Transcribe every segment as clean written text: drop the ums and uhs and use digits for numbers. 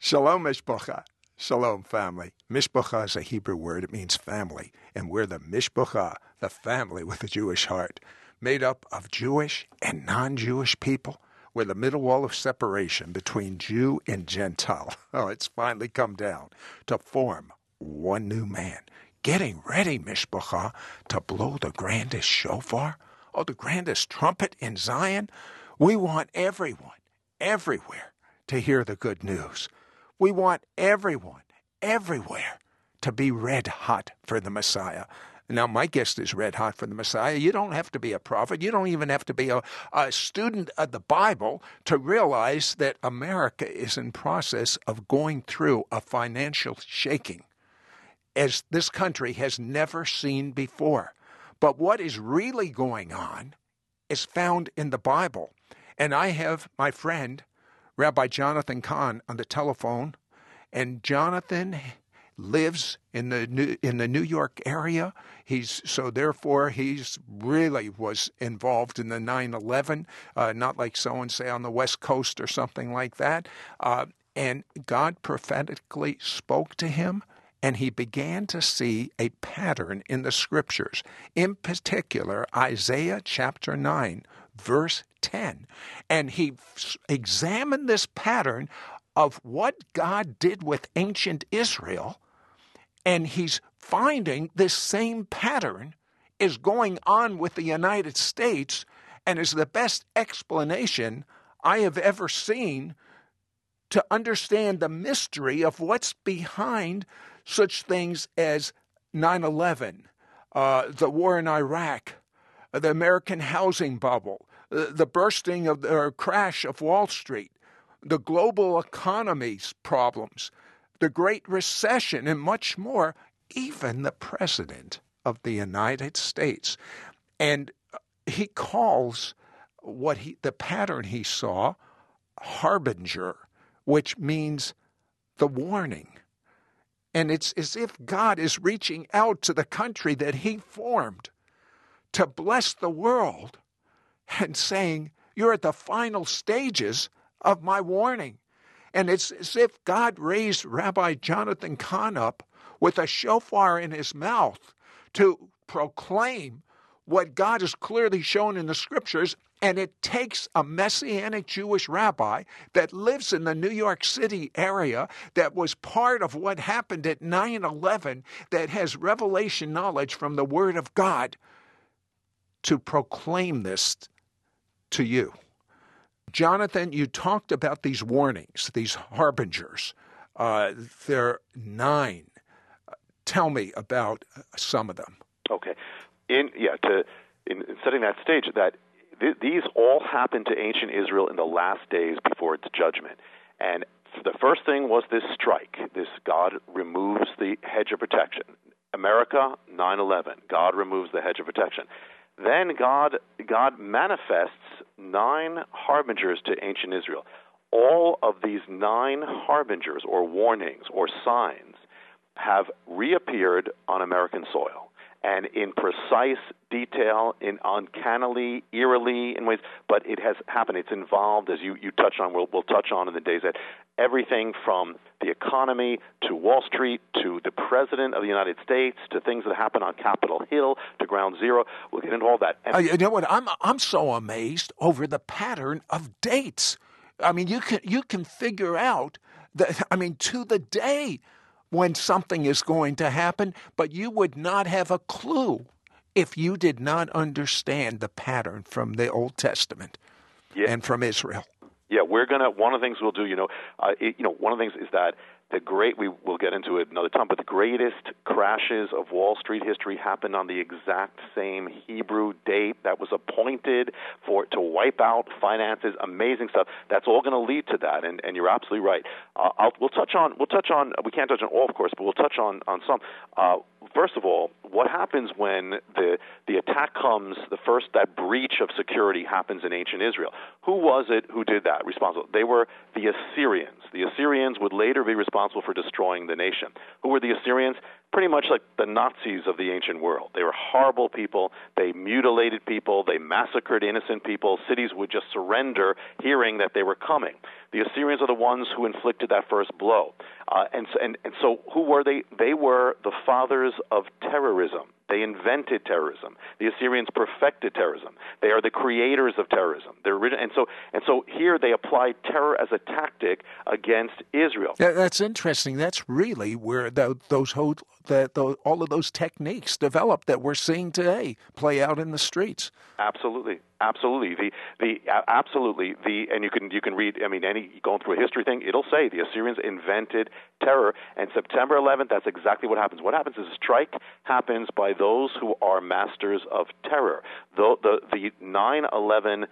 Shalom, Mishpacha. Shalom, family. Mishpacha is a Hebrew word. It means family. And we're the Mishpacha, the family with a Jewish heart, made up of Jewish and non-Jewish people. We're the middle wall of separation between Jew and Gentile. Oh, it's finally come down to form one new man. Getting ready, Mishpacha, to blow the grandest shofar, the grandest trumpet in Zion. We want everyone, everywhere, to hear the good news. We want everyone, everywhere, to be red hot for the Messiah. Now, my guest is red hot for the Messiah. You don't have to be a prophet. You don't even have to be a student of the Bible to realize that America is in process of going through a financial shaking as this country has never seen before. But what is really going on is found in the Bible. And I have my friend, Rabbi Jonathan Cahn, on the telephone, and Jonathan lives in the New York area. He's really was involved in the 9/11, not like so-and-so on the West Coast or something like that. And God prophetically spoke to him, and he began to see a pattern in the Scriptures, in particular Isaiah chapter 9, verse 10. And he examined this pattern of what God did with ancient Israel, and he's finding this same pattern is going on with the United States and is the best explanation I have ever seen to understand the mystery of what's behind such things as 9/11, the war in Iraq, the American housing bubble, the bursting of the crash of Wall Street, the global economy's problems, the Great Recession, and much more, even the President of the United States. And he calls the pattern he saw harbinger, which means the warning. And it's as if God is reaching out to the country that he formed to bless the world and saying, you're at the final stages of my warning. And it's as if God raised Rabbi Jonathan Cahn up with a shofar in his mouth to proclaim what God has clearly shown in the Scriptures. And it takes a Messianic Jewish rabbi that lives in the New York City area that was part of what happened at 9/11, that has revelation knowledge from the Word of God, to proclaim this to you. Jonathan, you talked about these warnings, these harbingers. There are 9. Tell me about some of them. Okay. In setting that stage, that these all happened to ancient Israel in the last days before its judgment. And the first thing was this strike. This God removes the hedge of protection. America, 9/11. God removes the hedge of protection. Then God manifests 9 harbingers to ancient Israel. All of these 9 harbingers or warnings or signs have reappeared on American soil, and in precise detail, in uncannily, eerily in ways, but it has happened. It's involved, as you touched on, we'll touch on in the days ahead, everything from the economy to Wall Street to the President of the United States to things that happen on Capitol Hill to Ground Zero. We'll get into all that. And you know what? I'm so amazed over the pattern of dates. I mean, you can figure out to the day when something is going to happen, but you would not have a clue if you did not understand the pattern from the Old Testament and from Israel. Yeah, one of the things we'll do, one of the things is that we will get into it another time, but the greatest crashes of Wall Street history happened on the exact same Hebrew date that was appointed to wipe out finances, amazing stuff. That's all going to lead to that, and you're absolutely right. We'll touch on, we can't touch on all, of course, but we'll touch on some. first of all, what happens when the attack comes, that breach of security happens in ancient Israel? Who was it who did that, responsible? They were the Assyrians. The Assyrians would later be responsible for destroying the nation. Who were the Assyrians? Pretty much like the Nazis of the ancient world. They were horrible people. They mutilated people. They massacred innocent people. Cities would just surrender hearing that they were coming. The Assyrians are the ones who inflicted that first blow. And so who were they? They were the fathers of terrorism. They invented terrorism. The Assyrians perfected terrorism. They are the creators of terrorism. And so here they applied terror as a tactic against Israel. That's interesting. That's really where all of those techniques developed that we're seeing today play out in the streets. Absolutely. Absolutely. And you can read, going through a history thing, it'll say the Assyrians invented terror. And September 11th, that's exactly what happens. What happens is a strike happens by those who are masters of terror. The 9/11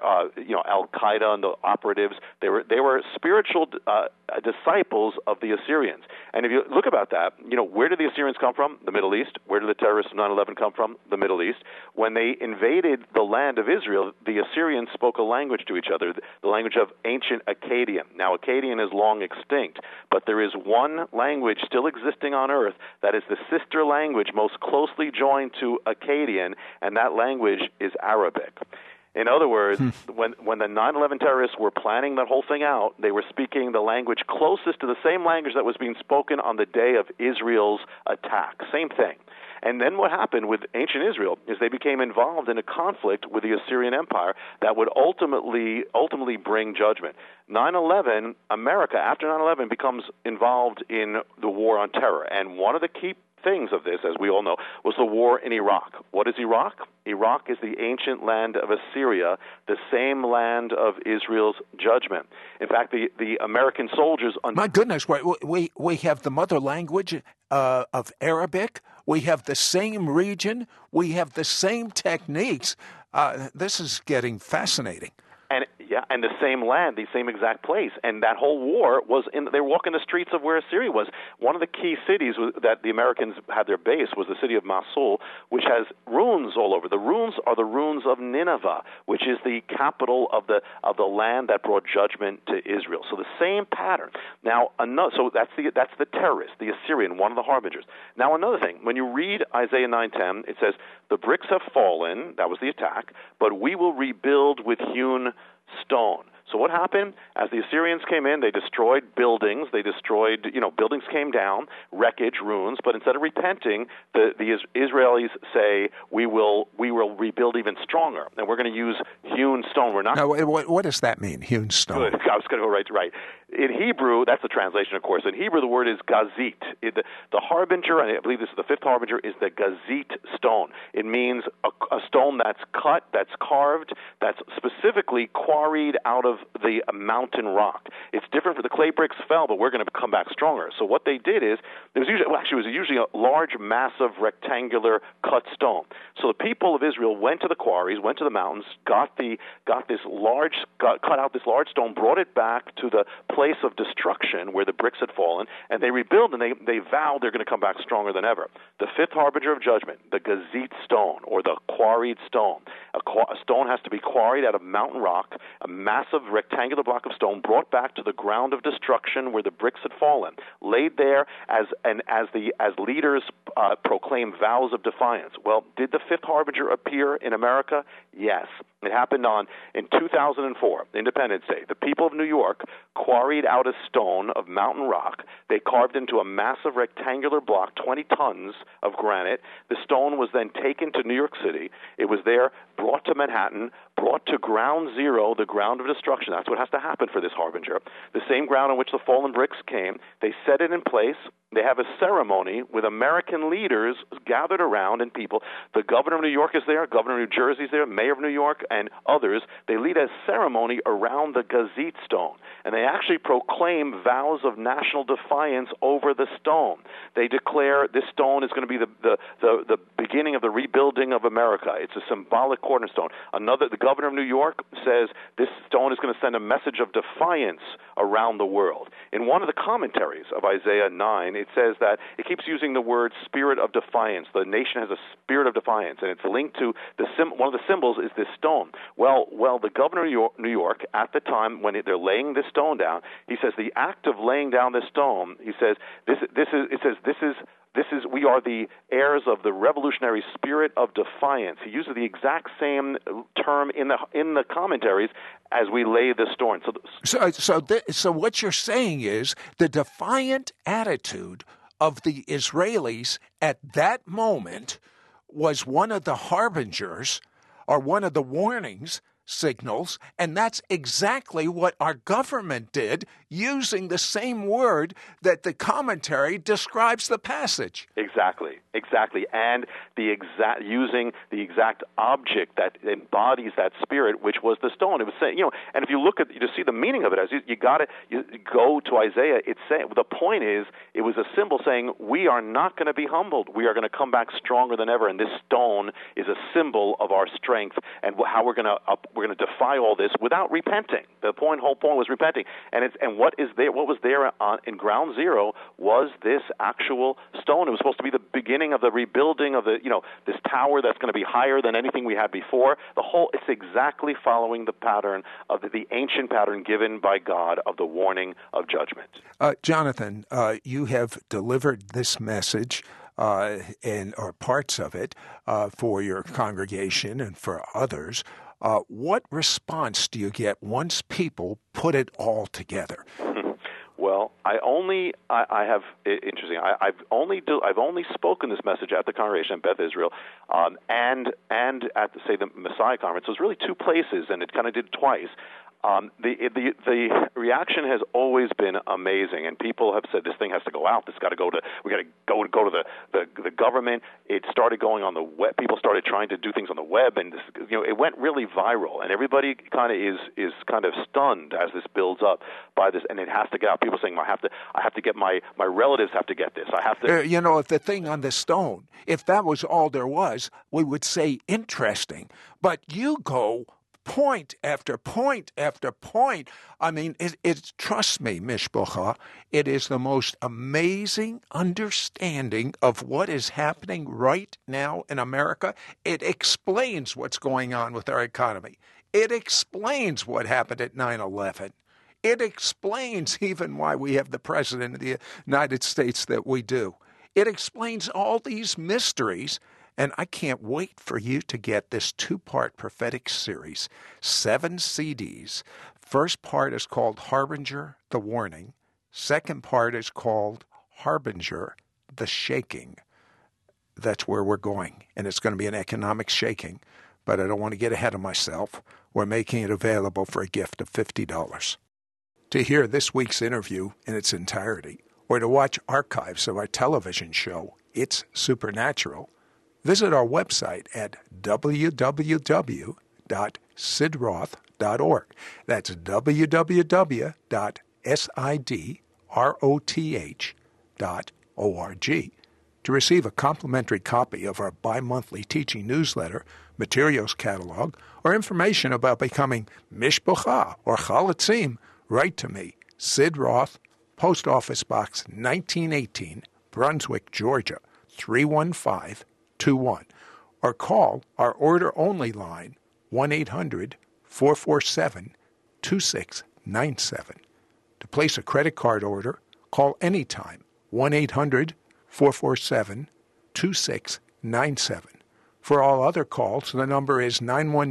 Al-Qaeda and the operatives, they were spiritual disciples of the Assyrians. And if you look about that, where did the Assyrians come from? The Middle East. Where did the terrorists of 9/11 come from? The Middle East. When they invaded the land of Israel, the Assyrians spoke a language to each other, the language of ancient Akkadian. Now, Akkadian is long extinct, but there is one language still existing on earth that is the sister language most closely joined to Akkadian, and that language is Arabic. In other words, when the 9/11 terrorists were planning that whole thing out, they were speaking the language closest to the same language that was being spoken on the day of Israel's attack. Same thing. And then what happened with ancient Israel is they became involved in a conflict with the Assyrian Empire that would ultimately bring judgment. 9/11, America, after 9/11, becomes involved in the war on terror. And one of the key things of this, as we all know, was the war in Iraq. What is Iraq? Iraq is the ancient land of Assyria, the same land of Israel's judgment. In fact, the American soldiers... My goodness, we have the mother language of Arabic. We have the same region. We have the same techniques. This is getting fascinating. And the same land, the same exact place. And that whole war they were walking the streets of where Assyria was. One of the key cities that the Americans had their base was the city of Mosul, which has ruins all over. The ruins are the ruins of Nineveh, which is the capital of the land that brought judgment to Israel. So the same pattern. Now, so that's the terrorist, the Assyrian, one of the harbingers. Now, another thing, when you read Isaiah 9:10, it says, "The bricks have fallen," that was the attack, "but we will rebuild with hewn stone." So what happened? As the Assyrians came in, they destroyed buildings. They destroyed, buildings came down, wreckage, ruins. But instead of repenting, the Israelis say, we will rebuild even stronger, and we're going to use hewn stone. We're not. Now, what does that mean, hewn stone? Good. I was going to go right. In Hebrew, that's the translation, of course. In Hebrew, the word is gazit. The harbinger, and I believe this is the fifth harbinger, is the gazit stone. It means a stone that's cut, that's carved, that's specifically quarried out of the mountain rock. It's different for the clay bricks fell, but we're going to come back stronger. So what they did is, it was usually a large, massive, rectangular cut stone. So the people of Israel went to the quarries, went to the mountains, cut out this large stone, brought it back to the place of destruction where the bricks had fallen, and they rebuilt, and they vowed they're going to come back stronger than ever. The fifth harbinger of judgment, the gazit stone, or the quarried stone. A stone has to be quarried out of mountain rock, a massive rectangular block of stone brought back to the ground of destruction where the bricks had fallen, laid there as leaders proclaim vows of defiance. Well, did the fifth harbinger appear in America? Yes. It happened in 2004, Independence Day. The people of New York quarried out a stone of mountain rock. They carved into a massive rectangular block, 20 tons of granite. The stone was then taken to New York City. It was there, brought to Manhattan, brought to ground zero, the ground of destruction. That's what has to happen for this harbinger. The same ground on which the fallen bricks came. They set it in place. They have a ceremony with American leaders gathered around and people. The governor of New York is there, governor of New Jersey is there, mayor of New York, and others. They lead a ceremony around the gazit stone, and they actually proclaim vows of national defiance over the stone. They declare this stone is going to be the beginning of the rebuilding of America. It's a symbolic cornerstone. The governor of New York says this stone is going to send a message of defiance around the world. In one of the commentaries of Isaiah 9, it says that it keeps using the word spirit of defiance. The nation has a spirit of defiance, and it's linked to one of the symbols is this stone. Well, the governor of New York, at the time when they're laying this stone down, he says the act of laying down this stone, he says we are the heirs of the revolutionary spirit of defiance. He uses the exact same term in the commentaries as we lay this stone. So what you're saying is the defiant attitude of the Israelis at that moment was one of the harbingers or one of the warnings signals, and that's exactly what our government did, using the same word that the commentary describes the passage. Exactly, and using the exact object that embodies that spirit, which was the stone. It was saying, and if you look at, to see the meaning of it, as you go to Isaiah. It's saying the point is, it was a symbol saying we are not going to be humbled. We are going to come back stronger than ever, and this stone is a symbol of our strength and how we're going to defy all this without repenting. The whole point was repenting, and what was there in ground zero was this actual stone. It was supposed to be the beginning of the rebuilding of this tower that's going to be higher than anything we had before. It's exactly following the pattern of the ancient pattern given by God of the warning of judgment. Jonathan, you have delivered this message or parts of it for your congregation and for others. What response do you get once people put it all together? Well, I've only spoken this message at the congregation at Beth Israel, and at the Messiah conference. So it was really two places, and it kind of did it twice. The reaction has always been amazing, and people have said this thing has to go out. We got to go to the government. It started going on the web. People started trying to do things on the web, and it went really viral. And everybody kind of is kind of stunned as this builds up by this, and it has to get out. People saying, I have to get my relatives have to get this. I have to. If the thing on the stone, if that was all there was, we would say interesting. But you go point after point after point. I mean, trust me, Mishpocha, it is the most amazing understanding of what is happening right now in America. It explains what's going on with our economy. It explains what happened at 9/11. It explains even why we have the president of the United States that we do. It explains all these mysteries. And I can't wait for you to get this 2-part prophetic series, 7 CDs. First part is called Harbinger, the Warning. Second part is called Harbinger, the Shaking. That's where we're going. And it's going to be an economic shaking. But I don't want to get ahead of myself. We're making it available for a gift of $50. To hear this week's interview in its entirety, or to watch archives of our television show, It's Supernatural, visit our website at www.sidroth.org. That's www.sidroth.org. To receive a complimentary copy of our bi-monthly teaching newsletter, materials catalog, or information about becoming Mishpocha or Chalatzim, write to me, Sid Roth, Post Office Box 1918, Brunswick, Georgia, 31521, or call our order-only line, 1-800-447-2697. To place a credit card order, call anytime, 1-800-447-2697. For all other calls, the number is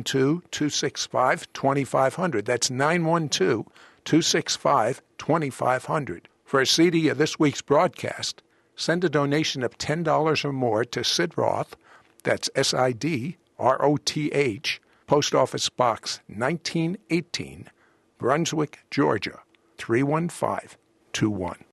912-265-2500. That's 912-265-2500. For a CD of this week's broadcast, send a donation of $10 or more to Sid Roth, that's SIDROTH, Post Office Box 1918, Brunswick, Georgia, 31521.